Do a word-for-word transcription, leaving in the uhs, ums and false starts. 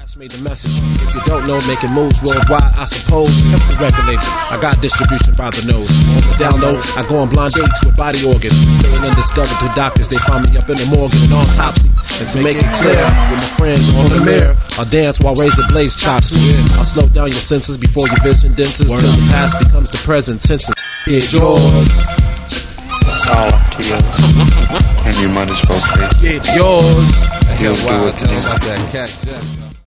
Crash made the message. If you don't know, making moves worldwide, I suppose. The record label, I got distribution by the nose. On the download, I go on blind dates with body organs. Staying undiscovered to doctors, they find me up in the morgue and autopsies. And to make it clear, with my friends on the mirror, I'll dance while razor blades chops. I'll slow down your senses before your vision denses. Till the past becomes the present tense. It's yours. Oh, Keo. And you might as well say, It's yours. he'll do it. About that cat,